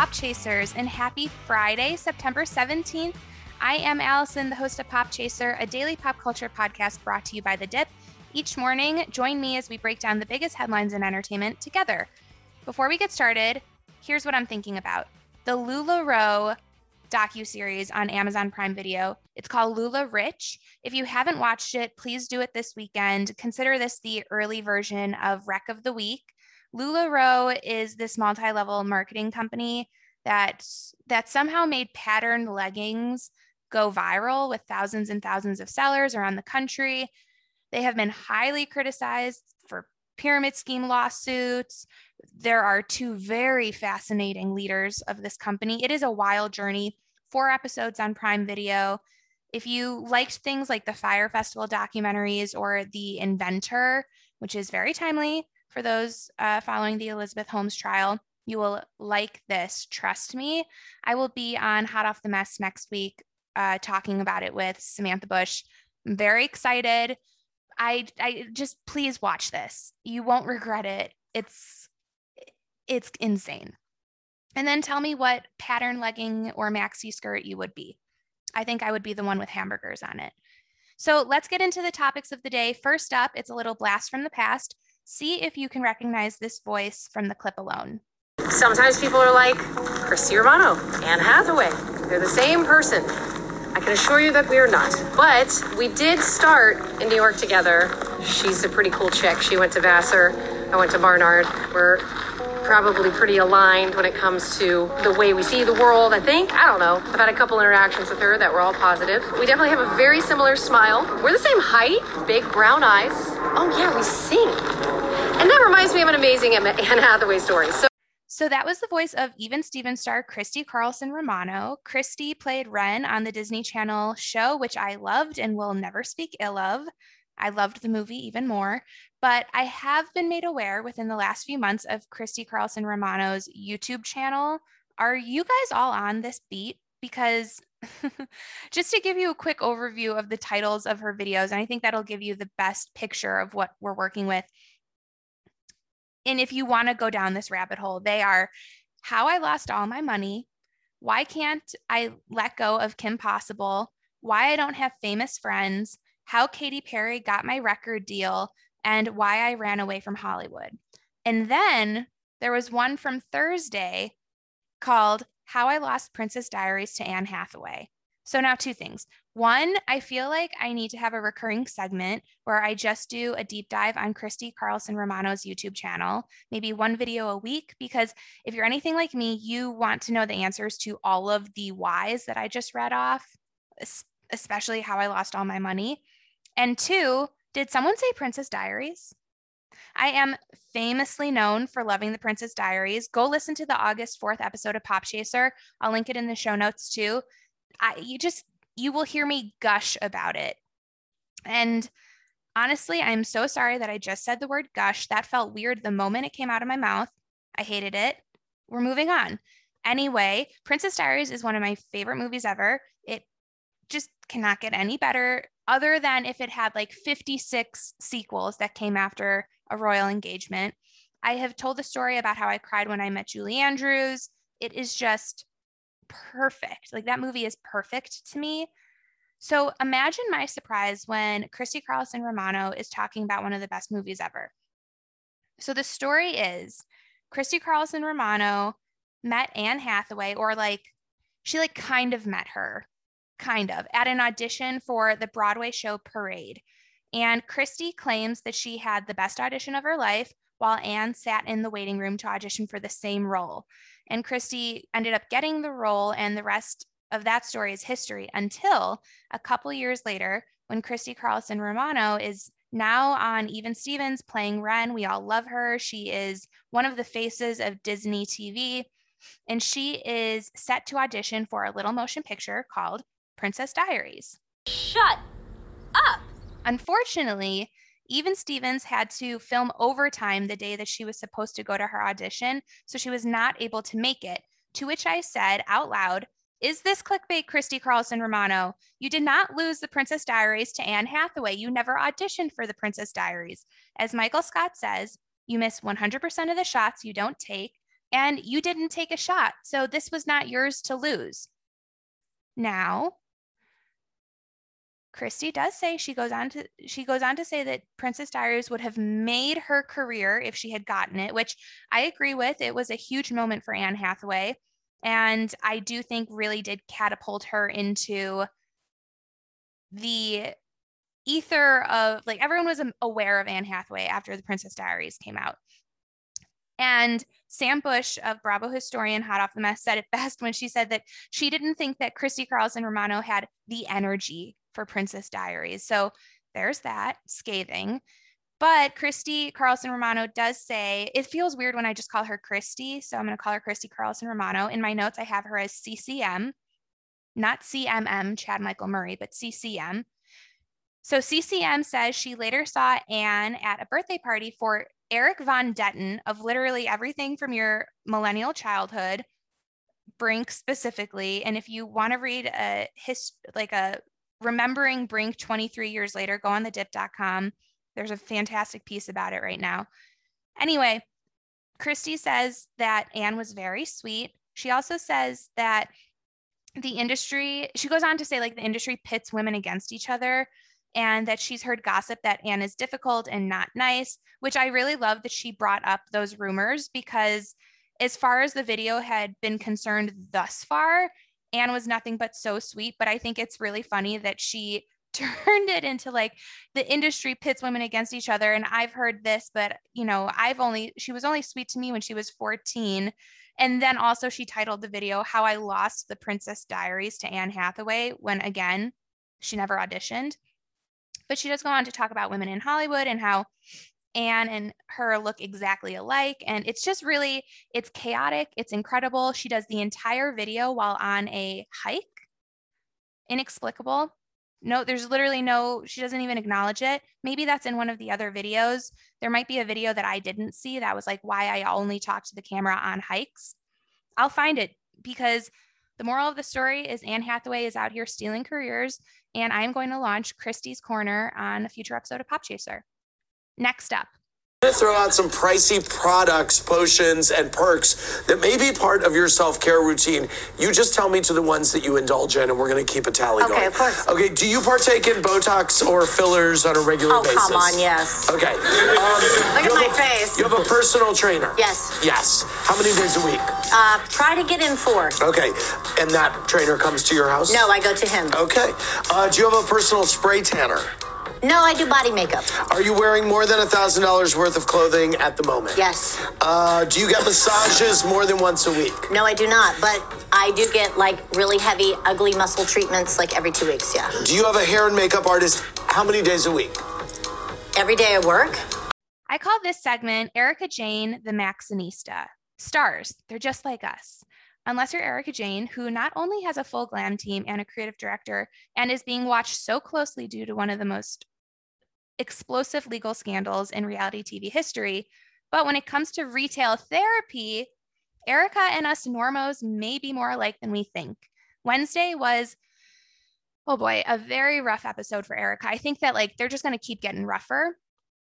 Pop Chasers, and happy Friday, September 17th. I am Allison, the host of Pop Chaser, a daily pop culture podcast brought to you by The Dip. Each morning, join me as we break down the biggest headlines in entertainment together. Before we get started, here's what I'm thinking about. The LuLaRoe docuseries on Amazon Prime Video. It's called LuLaRich. If you haven't watched it, please do it this weekend. Consider this the early version of Rec of the Week. LuLaRoe is this multi-level marketing company that somehow made patterned leggings go viral with thousands and thousands of sellers around the country. They have been highly criticized for pyramid scheme lawsuits. There are two very fascinating leaders of this company. It is a wild journey. 4 episodes on Prime Video. If you liked things like the Fyre Festival documentaries or The Inventor, which is very timely for those following the Elizabeth Holmes trial, you will like this. Trust me. I will be on Hot Off the Mess next week talking about it with Samantha Bush. I'm very excited. I just, please watch this. You won't regret it. It's insane. And then tell me what pattern legging or maxi skirt you would be. I think I would be the one with hamburgers on it. So let's get into the topics of the day. First up, it's a little blast from the past. See if you can recognize this voice from the clip alone. Sometimes people are like, Christy Romano, Anne Hathaway. They're the same person. I can assure you that we are not. But we did start in New York together. She's a pretty cool chick. She went to Vassar. I went to Barnard. We're probably pretty aligned when it comes to the way we see the world, I think. I don't know. I've had a couple interactions with her that were all positive. We definitely have a very similar smile. We're the same height, big brown eyes. Oh yeah, we sing. And that reminds me of an amazing Anne Hathaway story. So that was the voice of Even Stevens star Christy Carlson Romano. Christy played Wren on the Disney Channel show, which I loved and will never speak ill of. I loved the movie even more, but I have been made aware within the last few months of Christy Carlson Romano's YouTube channel. Are you guys all on this beat? Because just to give you a quick overview of the titles of her videos, and I think that'll give you the best picture of what we're working with. And if you want to go down this rabbit hole, they are How I Lost All My Money, Why Can't I Let Go of Kim Possible, Why I Don't Have Famous Friends, How Katy Perry Got My Record Deal, and Why I Ran Away from Hollywood. And then there was one from Thursday called How I Lost Princess Diaries to Anne Hathaway. So now 2 things. One, I feel like I need to have a recurring segment where I just do a deep dive on Christy Carlson Romano's YouTube channel, maybe 1 video a week, because if you're anything like me, you want to know the answers to all of the whys that I just read off, especially How I Lost All My Money. And 2, did someone say Princess Diaries? I am famously known for loving the Princess Diaries. Go listen to the August 4th episode of Pop Chaser. I'll link it in the show notes too. You will hear me gush about it. And honestly, I'm so sorry that I just said the word gush. That felt weird the moment it came out of my mouth. I hated it. We're moving on. Anyway, Princess Diaries is one of my favorite movies ever. It just cannot get any better, other than if it had like 56 sequels that came after a royal engagement. I have told the story about how I cried when I met Julie Andrews. It is just perfect. Like, that movie is perfect to me. So imagine my surprise when Christy Carlson Romano is talking about one of the best movies ever. So the story is Christy Carlson Romano met Anne Hathaway, or she kind of met her, at an audition for the Broadway show Parade. And Christy claims that she had the best audition of her life, while Anne sat in the waiting room to audition for the same role. And Christy ended up getting the role, and the rest of that story is history, until a couple years later, when Christy Carlson Romano is now on Even Stevens playing Wren. We all love her. She is one of the faces of Disney TV, and she is set to audition for a little motion picture called Princess Diaries. Shut up! Unfortunately, Even Stevens had to film overtime the day that she was supposed to go to her audition, so she was not able to make it, to which I said out loud, "Is this clickbait, Christy Carlson Romano? You did not lose the Princess Diaries to Anne Hathaway. You never auditioned for the Princess Diaries. As Michael Scott says, you miss 100% of the shots you don't take, and you didn't take a shot. So this was not yours to lose. Now, Christy does say she goes on to say that Princess Diaries would have made her career if she had gotten it, which I agree with. It was a huge moment for Anne Hathaway, and I do think really did catapult her into the ether of, like, everyone was aware of Anne Hathaway after the Princess Diaries came out. And Sam Bush of Bravo Historian Hot Off the Mess said it best when she said that she didn't think that Christy Carlson Romano had the energy for Princess Diaries. So there's that, scathing. But Christy Carlson Romano does say, it feels weird when I just call her Christy, so I'm going to call her Christy Carlson Romano. In my notes, I have her as CCM, not CMM, Chad Michael Murray, but CCM. So CCM says she later saw Anne at a birthday party for Eric Von Detten of literally everything from your millennial childhood, Brink specifically. And if you want to read a remembering Brink 23 years later, go on thedip.com. There's a fantastic piece about it right now. Anyway, Christy says that Anne was very sweet. She also says that the industry, she goes on to say, like, the industry pits women against each other, and that she's heard gossip that Anne is difficult and not nice, which I really love that she brought up those rumors, because as far as the video had been concerned thus far, Anne was nothing but so sweet. But I think it's really funny that she turned it into, like, the industry pits women against each other. And I've heard this, but she was only sweet to me when she was 14. And then also she titled the video How I Lost the Princess Diaries to Anne Hathaway, when again, she never auditioned. But she does go on to talk about women in Hollywood and how Anne and her look exactly alike. And it's just really, it's chaotic. It's incredible. She does the entire video while on a hike. Inexplicable. No, there's literally she doesn't even acknowledge it. Maybe that's in one of the other videos. There might be a video that I didn't see that was like why I only talk to the camera on hikes. I'll find it, because the moral of the story is Anne Hathaway is out here stealing careers, and I'm going to launch Christy's Corner on a future episode of Pop Chaser. Next up. I'm going to throw out some pricey products, potions, and perks that may be part of your self-care routine. You just tell me to the ones that you indulge in, and we're going to keep a tally going. Okay, of course. Okay, do you partake in Botox or fillers on a regular basis? Oh, come on, yes. Okay. Look at my face. You have a personal trainer? Yes. Yes. How many days a week? Try to get in 4. Okay. And that trainer comes to your house? No, I go to him. Okay. Do you have a personal spray tanner? No, I do body makeup. Are you wearing more than $1,000 worth of clothing at the moment? Yes. Do you get massages more than once a week? No, I do not, but I do get, like, really heavy, ugly muscle treatments, like, every 2 weeks, yeah. Do you have a hair and makeup artist how many days a week? Every day I work. I call this segment Erica Jane, the Maxinista. Stars, they're just like us. Unless you're Erica Jane, who not only has a full glam team and a creative director and is being watched so closely due to one of the most explosive legal scandals in reality TV history, but when it comes to retail therapy, Erica and us normos may be more alike than we think. Wednesday was, oh boy, a very rough episode for Erica. I think that, like, they're just going to keep getting rougher.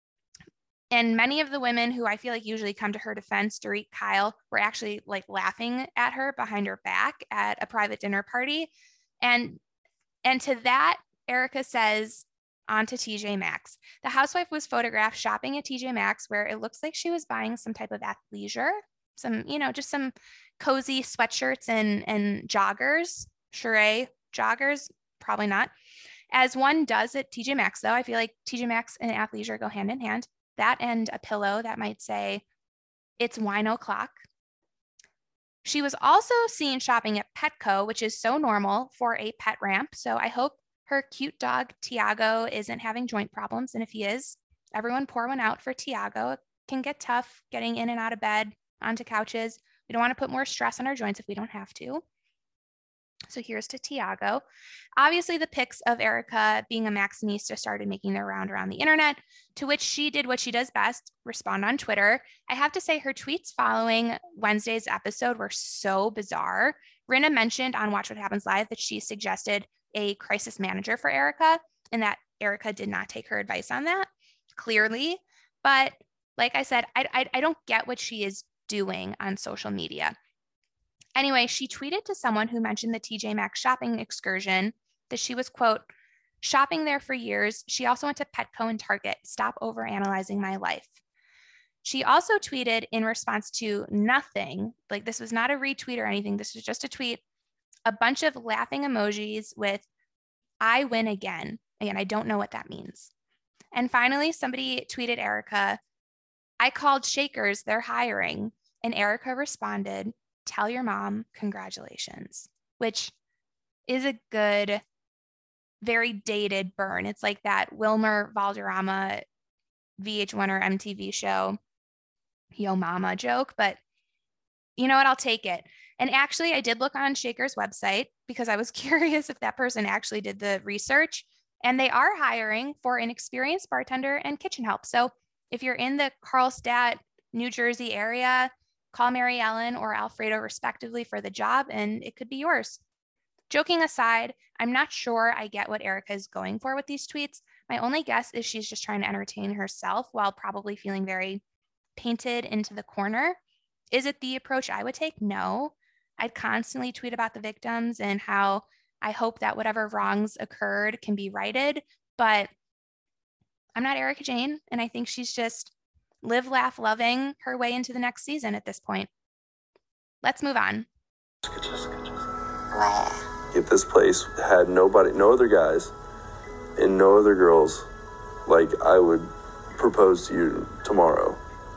And many of the women who I feel like usually come to her defense, Dorit, Kyle, were actually, like, laughing at her behind her back at a private dinner party. And to that, Erica says, on to TJ Maxx. The housewife was photographed shopping at TJ Maxx, where it looks like she was buying some type of athleisure, some, just some cozy sweatshirts and joggers. Sheree joggers, probably not. As one does at TJ Maxx, though, I feel like TJ Maxx and athleisure go hand in hand. That and a pillow that might say, it's wine o'clock. She was also seen shopping at Petco, which is so normal for a pet ramp. So I hope her cute dog, Tiago, isn't having joint problems. And if he is, everyone pour one out for Tiago. It can get tough getting in and out of bed, onto couches. We don't want to put more stress on our joints if we don't have to. So here's to Tiago. Obviously, the pics of Erica being a Maxinista started making their round around the internet, to which she did what she does best, respond on Twitter. I have to say her tweets following Wednesday's episode were so bizarre. Rinna mentioned on Watch What Happens Live that she suggested a crisis manager for Erica, and that Erica did not take her advice on that, clearly. But like I said, I don't get what she is doing on social media. Anyway, she tweeted to someone who mentioned the TJ Maxx shopping excursion that she was, quote, shopping there for years. She also went to Petco and Target. Stop overanalyzing my life. She also tweeted in response to nothing, like this was not a retweet or anything. This was just a tweet, a bunch of laughing emojis with I win again. Again, I don't know what that means. And finally, somebody tweeted Erica, I called Shakers, they're hiring. And Erica responded, tell your mom, congratulations, which is a good, very dated burn. It's like that Wilmer Valderrama VH1 or MTV show, Yo Mama joke, but you know what? I'll take it. And actually, I did look on Shaker's website because I was curious if that person actually did the research, and they are hiring for an experienced bartender and kitchen help. So if you're in the Carlstadt, New Jersey area, call Mary Ellen or Alfredo respectively for the job, and it could be yours. Joking aside, I'm not sure I get what Erica is going for with these tweets. My only guess is she's just trying to entertain herself while probably feeling very painted into the corner. Is it the approach I would take? No. I'd constantly tweet about the victims and how I hope that whatever wrongs occurred can be righted, but I'm not Erica Jane, and I think she's just live, laugh, loving her way into the next season at this point. Let's move on. If this place had nobody, no other guys and no other girls, like, I would propose to you tomorrow.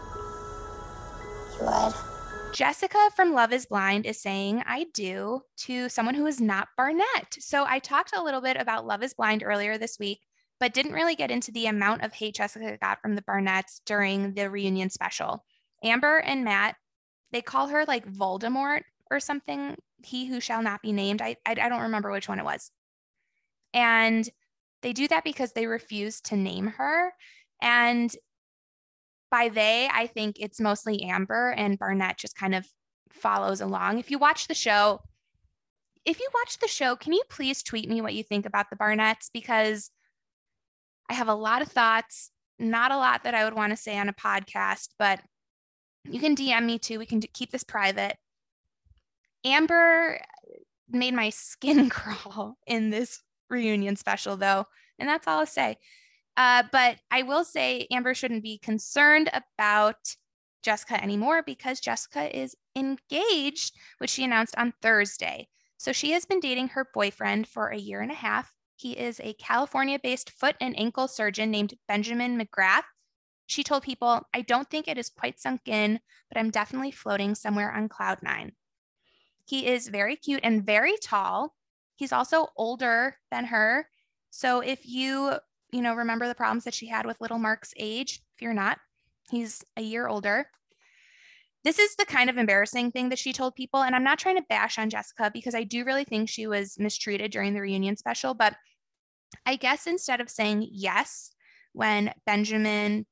You would? Jessica from Love is Blind is saying I do to someone who is not Barnett. So I talked a little bit about Love is Blind earlier this week, but didn't really get into the amount of hate Jessica got from the Barnetts during the reunion special. Amber and Matt, they call her like Voldemort or something, he who shall not be named. I don't remember which one it was. And they do that because they refuse to name her. And by they, I think it's mostly Amber, and Barnett just kind of follows along. If you watch the show, can you please tweet me what you think about the Barnetts? Because I have a lot of thoughts, not a lot that I would want to say on a podcast, but you can DM me too. We can keep this private. Amber made my skin crawl in this reunion special, though, and that's all I'll say. But I will say Amber shouldn't be concerned about Jessica anymore because Jessica is engaged, which she announced on Thursday. So she has been dating her boyfriend for a year and a half. He is a California-based foot and ankle surgeon named Benjamin McGrath. She told People, I don't think it is quite sunk in, but I'm definitely floating somewhere on cloud 9. He is very cute and very tall. He's also older than her. So if you remember the problems that she had with little Mark's age, if you're not, he's a year older. This is the kind of embarrassing thing that she told People. And I'm not trying to bash on Jessica because I do really think she was mistreated during the reunion special. But I guess instead of saying yes, when Benny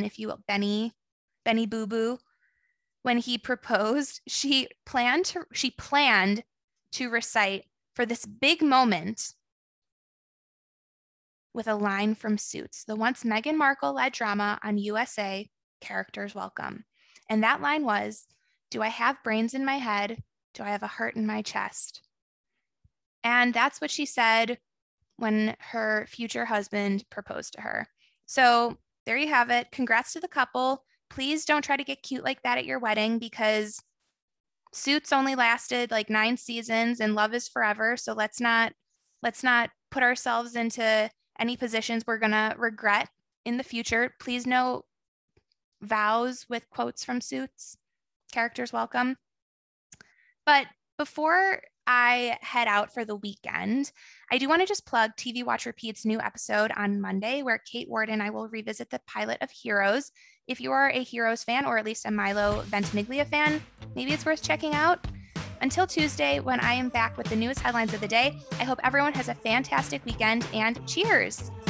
Boo Boo, when he proposed, she planned to recite for this big moment with a line from Suits, the once Meghan Markle-led drama on USA, Characters Welcome. And that line was, do I have brains in my head? Do I have a heart in my chest? And that's what she said when her future husband proposed to her. So there you have it. Congrats to the couple. Please don't try to get cute like that at your wedding because Suits only lasted like 9 seasons and love is forever. So let's not put ourselves into any positions we're going to regret in the future. Please note vows with quotes from Suits, Characters Welcome. But before I head out for the weekend, I do want to just plug TV Watch Repeat's new episode on Monday, where Kate Ward and I will revisit the pilot of Heroes. If you are a Heroes fan, or at least a Milo Ventimiglia fan, maybe it's worth checking out. Until Tuesday, when I am back with the newest headlines of the day, I hope everyone has a fantastic weekend, and cheers!